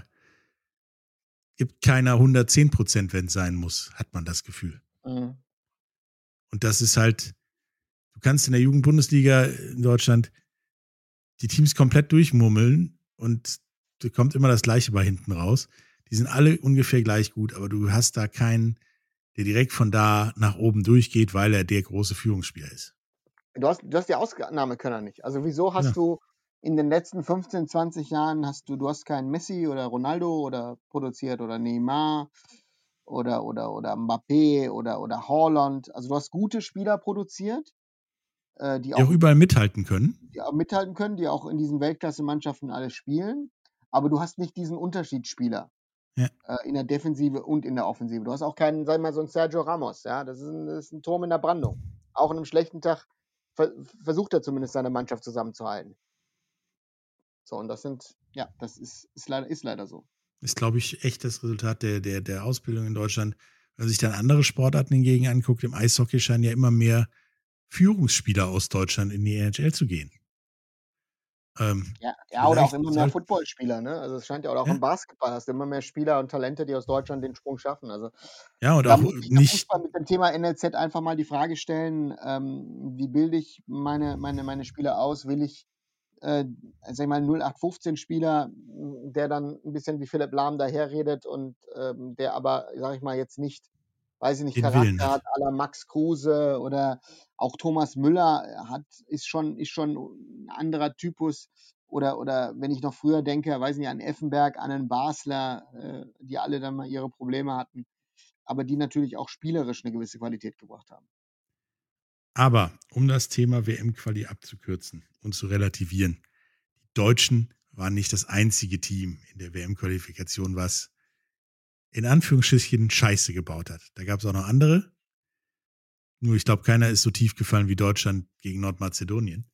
gibt keiner 110%, wenn es sein muss, hat man das Gefühl. Mhm. Und das ist halt, du kannst in der Jugendbundesliga in Deutschland die Teams komplett durchmurmeln und da kommt immer das Gleiche bei hinten raus. Die sind alle ungefähr gleich gut, aber du hast da keinen, der direkt von da nach oben durchgeht, weil er der große Führungsspieler ist. Du hast die Ausnahmekönner nicht. Also wieso Ja. hast du in den letzten 15, 20 Jahren du hast keinen Messi oder Ronaldo oder produziert oder Neymar oder Mbappé oder Haaland. Also du hast gute Spieler produziert, die Die auch auch überall mithalten können. mithalten können, die auch in diesen Weltklasse-Mannschaften alle spielen. Aber du hast nicht diesen Unterschiedsspieler Ja. in der Defensive und in der Offensive. Du hast auch keinen, sag mal, so einen Sergio Ramos. Ja? Das ist ein Turm in der Brandung. Auch an einem schlechten Tag versucht er zumindest seine Mannschaft zusammenzuhalten. So, und das ist leider so. Ist, glaube ich, echt das Resultat der Ausbildung in Deutschland. Wenn man sich dann andere Sportarten hingegen anguckt, im Eishockey scheinen ja immer mehr Führungsspieler aus Deutschland in die NHL zu gehen. Ja, oder auch immer mehr soll, Footballspieler, ne? Also es scheint ja auch ja, im Basketball hast du immer mehr Spieler und Talente, die aus Deutschland den Sprung schaffen. Also ja, und da auch muss sich der nicht Fußball mit dem Thema NLZ einfach mal die Frage stellen, wie bilde ich meine Spieler aus? Will ich, sag ich mal, 0815-Spieler, der dann ein bisschen wie Philipp Lahm daherredet und der aber, sag ich mal, jetzt nicht, weiß ich nicht, den Willen Charakter hat hat. à la Max Kruse oder auch Thomas Müller ist schon ein anderer Typus. Oder wenn ich noch früher denke, weiß nicht, an Effenberg, an einen Basler, die alle dann mal ihre Probleme hatten, aber die natürlich auch spielerisch eine gewisse Qualität gebracht haben. Aber um das Thema WM-Quali abzukürzen und zu relativieren, die Deutschen waren nicht das einzige Team in der WM-Qualifikation, was in Anführungsstrichen Scheiße gebaut hat. Da gab es auch noch andere. Nur ich glaube, keiner ist so tief gefallen wie Deutschland gegen Nordmazedonien.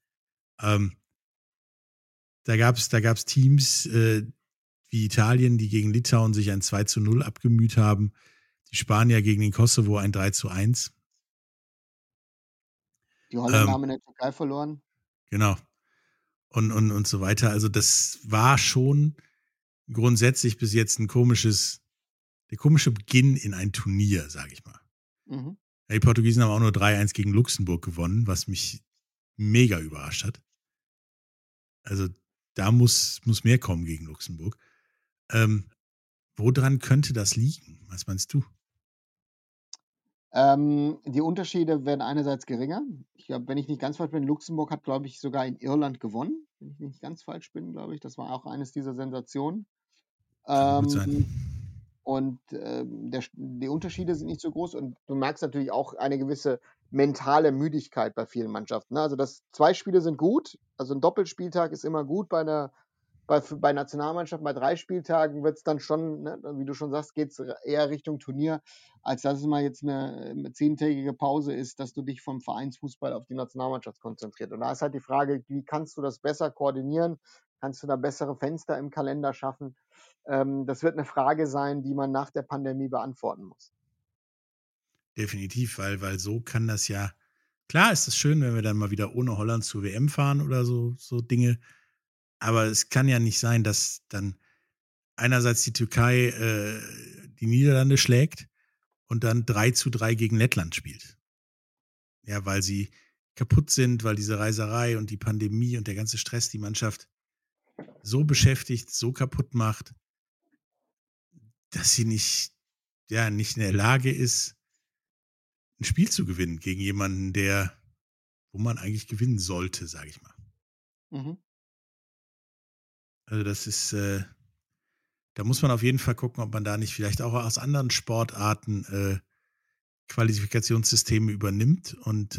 Da gab's Teams wie Italien, die gegen Litauen sich ein 2:0 abgemüht haben. Die Spanier gegen den Kosovo ein 3:1. Die Holländer haben in der Türkei verloren. Genau. Und so weiter. Also das war schon grundsätzlich bis jetzt der komische Beginn in ein Turnier, sage ich mal. Mhm. Die Portugiesen haben auch nur 3:1 gegen Luxemburg gewonnen, was mich mega überrascht hat. Also da muss mehr kommen gegen Luxemburg. Woran könnte das liegen? Was meinst du? Die Unterschiede werden einerseits geringer. Ich glaube, wenn ich nicht ganz falsch bin, Luxemburg hat, glaube ich, sogar in Irland gewonnen. Wenn ich nicht ganz falsch bin, glaube ich. Das war auch eines dieser Sensationen. Kann gut sein. Und die Unterschiede sind nicht so groß. Und du merkst natürlich auch eine gewisse mentale Müdigkeit bei vielen Mannschaften. Ne? Also 2 Spiele sind gut. Also ein Doppelspieltag ist immer gut bei Nationalmannschaften. Bei 3 Spieltagen wird es dann schon, ne, wie du schon sagst, geht es eher Richtung Turnier, als dass es mal jetzt eine 10-tägige Pause ist, dass du dich vom Vereinsfußball auf die Nationalmannschaft konzentrierst. Und da ist halt die Frage, wie kannst du das besser koordinieren? Kannst du da bessere Fenster im Kalender schaffen? Das wird eine Frage sein, die man nach der Pandemie beantworten muss. Definitiv, weil so kann das ja, Klar ist es schön, wenn wir dann mal wieder ohne Holland zur WM fahren oder so Dinge. Aber es kann ja nicht sein, dass dann einerseits die Türkei die Niederlande schlägt und dann 3-3 gegen Lettland spielt. Ja, weil sie kaputt sind, weil diese Reiserei und die Pandemie und der ganze Stress die Mannschaft so beschäftigt, so kaputt macht, dass sie nicht in der Lage ist, ein Spiel zu gewinnen gegen jemanden, wo man eigentlich gewinnen sollte, sage ich mal. Mhm. Also das ist, da muss man auf jeden Fall gucken, ob man da nicht vielleicht auch aus anderen Sportarten Qualifikationssysteme übernimmt und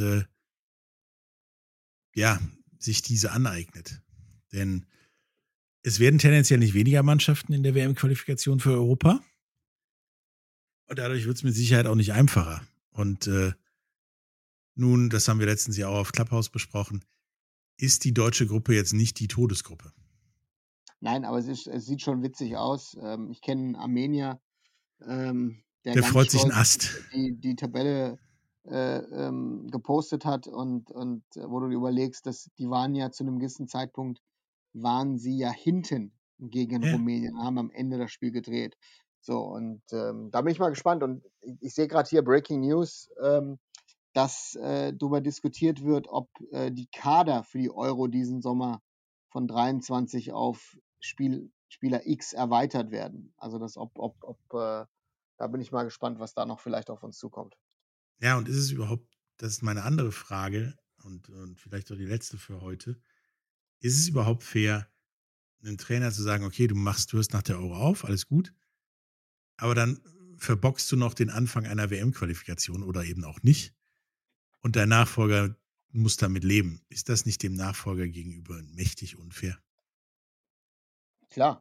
sich diese aneignet. Denn es werden tendenziell nicht weniger Mannschaften in der WM-Qualifikation für Europa. Und dadurch wird es mit Sicherheit auch nicht einfacher. Und nun, das haben wir letztens ja auch auf Clubhouse besprochen, ist die deutsche Gruppe jetzt nicht die Todesgruppe. Nein, aber es sieht schon witzig aus. Ich kenne einen Armenier, der ganz freut sich einen stolz Ast. die Tabelle gepostet hat und wo du dir überlegst, dass die waren ja zu einem gewissen Zeitpunkt, waren sie ja hinten gegen Ja. Rumänien, haben am Ende das Spiel gedreht. So, und da bin ich mal gespannt. Und ich sehe gerade hier Breaking News, dass darüber diskutiert wird, ob die Kader für die Euro diesen Sommer von 23 auf Spieler X erweitert werden. Also da bin ich mal gespannt, was da noch vielleicht auf uns zukommt. Ja, und ist es überhaupt, das ist meine andere Frage und vielleicht auch die letzte für heute, ist es überhaupt fair, einem Trainer zu sagen, okay, du hörst nach der Euro auf, alles gut, aber dann verbockst du noch den Anfang einer WM-Qualifikation oder eben auch nicht und dein Nachfolger muss damit leben. Ist das nicht dem Nachfolger gegenüber mächtig unfair? Klar.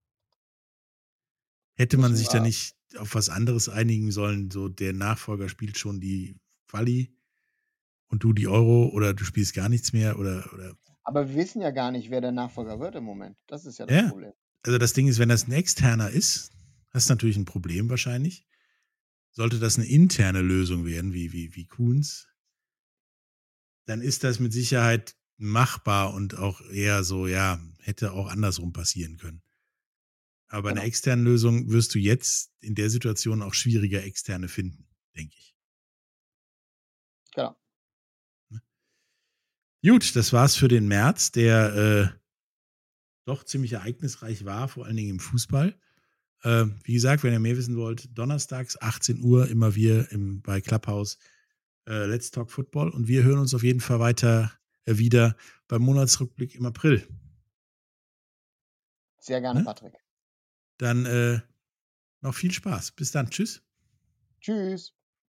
Hätte man sich da nicht auf was anderes einigen sollen, so der Nachfolger spielt schon die Quali und du die Euro oder du spielst gar nichts mehr oder. Aber wir wissen ja gar nicht, wer der Nachfolger wird im Moment. Das ist ja das Problem. Also das Ding ist, wenn das ein externer ist, hast du natürlich ein Problem wahrscheinlich. Sollte das eine interne Lösung werden, wie Kuhns, dann ist das mit Sicherheit machbar und auch eher so, hätte auch andersrum passieren können. Aber bei einer externen Lösung wirst du jetzt in der Situation auch schwieriger externe finden, denke ich. Genau. Gut, das war's für den März, der doch ziemlich ereignisreich war, vor allen Dingen im Fußball. Wie gesagt, wenn ihr mehr wissen wollt, donnerstags 18 Uhr immer bei Clubhouse Let's Talk Football und wir hören uns auf jeden Fall wieder beim Monatsrückblick im April. Sehr gerne, Patrick. Dann noch viel Spaß. Bis dann. Tschüss. Tschüss.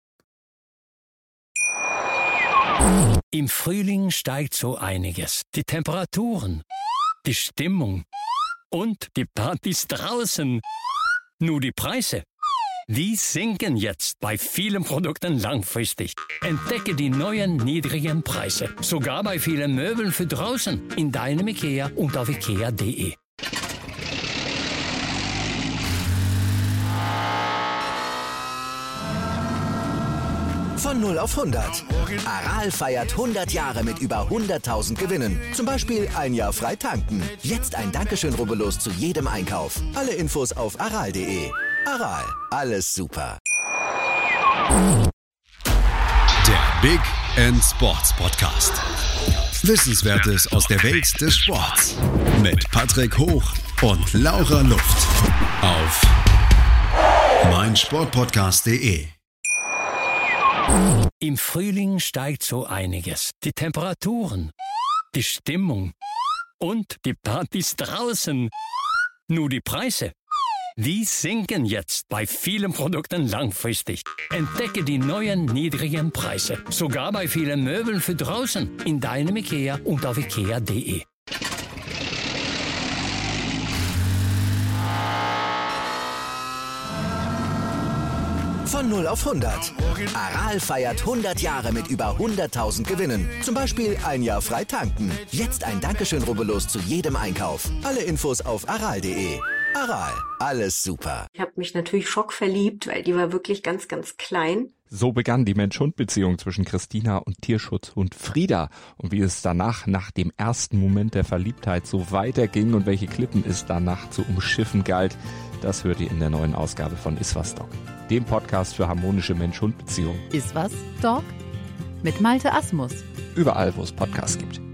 Im Frühling steigt so einiges. Die Temperaturen, die Stimmung und die Partys draußen. Nur die Preise, die sinken jetzt bei vielen Produkten langfristig. Entdecke die neuen niedrigen Preise. Sogar bei vielen Möbeln für draußen. In deinem IKEA und auf ikea.de. Von 0 auf 100. Aral feiert 100 Jahre mit über 100.000 Gewinnen. Zum Beispiel ein Jahr frei tanken. Jetzt ein Dankeschön, rubbellos zu jedem Einkauf. Alle Infos auf aral.de. Aral, alles super. Der Big End Sports Podcast. Wissenswertes aus der Welt des Sports. Mit Patrick Hoch und Laura Luft. Auf meinsportpodcast.de. Im Frühling steigt so einiges. Die Temperaturen, die Stimmung und die Partys draußen. Nur die Preise, die sinken jetzt bei vielen Produkten langfristig. Entdecke die neuen niedrigen Preise. Sogar bei vielen Möbeln für draußen. In deinem IKEA und auf ikea.de. Von 0 auf 100. Aral feiert 100 Jahre mit über 100.000 Gewinnen. Zum Beispiel ein Jahr frei tanken. Jetzt ein Dankeschön, rubbellos zu jedem Einkauf. Alle Infos auf aral.de. Aral, alles super. Ich habe mich natürlich schockverliebt, weil die war wirklich ganz, ganz klein. So begann die Mensch-Hund-Beziehung zwischen Christina und Tierschutzhund Frieda. Und wie es danach, nach dem ersten Moment der Verliebtheit, so weiterging und welche Klippen es danach zu umschiffen galt, das hört ihr in der neuen Ausgabe von Iswas Dog, dem Podcast für harmonische Mensch-Hund-Beziehungen. Iswas Dog? Mit Malte Asmus. Überall, wo es Podcasts gibt.